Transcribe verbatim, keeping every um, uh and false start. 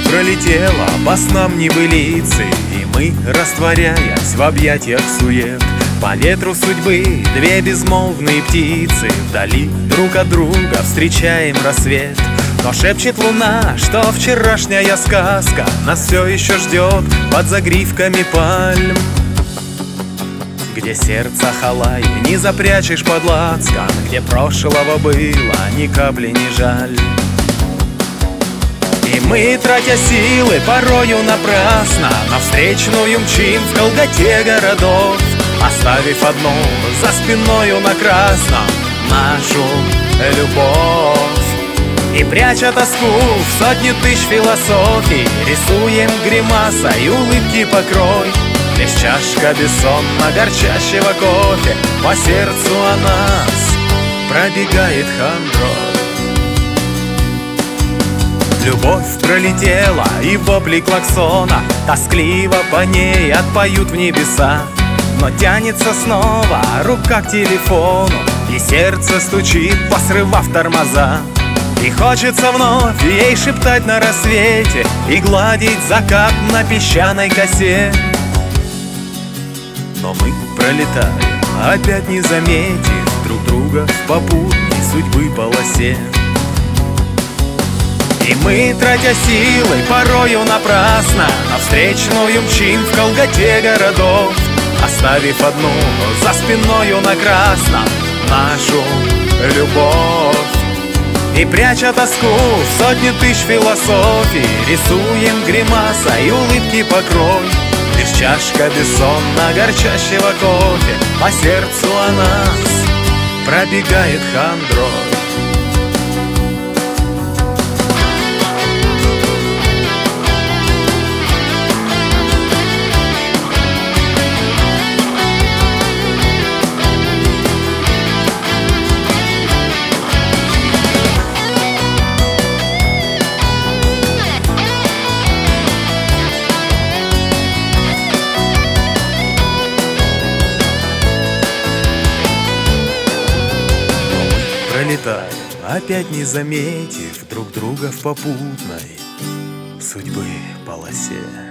пролетела по снам небылицы, и мы, растворяясь в объятиях сует, по ветру судьбы две безмолвные птицы вдали друг от друга встречаем рассвет. Но шепчет луна, что вчерашняя сказка нас все еще ждет под загривками пальм, где сердце халай не запрячешь под лацкан, где прошлого было ни капли не жаль. И мы, тратя силы, порою напрасно, на встречную мчим в колготе городов, оставив одну за спиною на красном нашу любовь. И пряча тоску в сотни тысяч философий, рисуем гримасой улыбки покрой. Лишь чашка бессонно горчащего кофе по сердцу о нас пробегает хандрой. Любовь пролетела, и вопли клаксона тоскливо по ней отпоют в небеса. Но тянется снова рука к телефону, и сердце стучит, посрывав тормоза. И хочется вновь ей шептать на рассвете и гладить закат на песчаной косе. Но мы пролетаем, опять не заметив друг друга в попутной судьбы полосе. И мы, тратя силы, порою напрасно, на встречную мчим в колготе городов, оставив одну за спиною на красном нашу любовь. И пряча тоску в сотни тысяч философий, рисуем гримасой улыбки покрой. Лишь чашка бессонно горчащего кофе по сердцу о нас пробегает хандрой. Пролетаем, опять не заметив друг друга в попутной судьбы полосе.